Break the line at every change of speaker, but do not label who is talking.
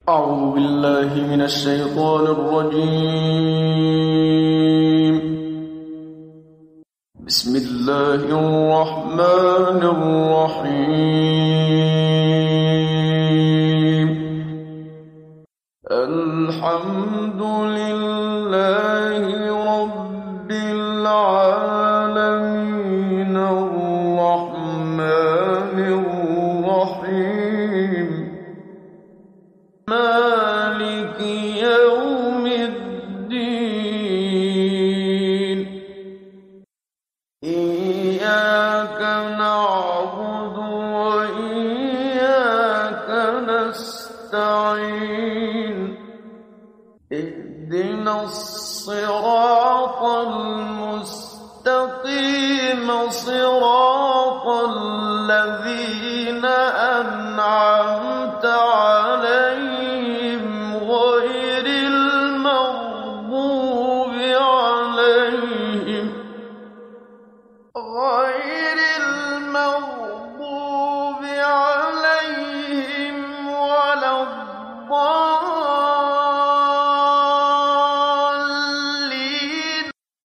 أعوذ بالله من الشيطان الرجيم. بسم الله الرحمن الرحيم. الحمد لله رب العالمين الرحمن الرحيم مالك يوم الدين. إياك نعبد وإياك نستعين. اهدنا الصراط المستقيم صراط الذين أنعمت عليهم غير المغضوب عليهم ولا الضالين.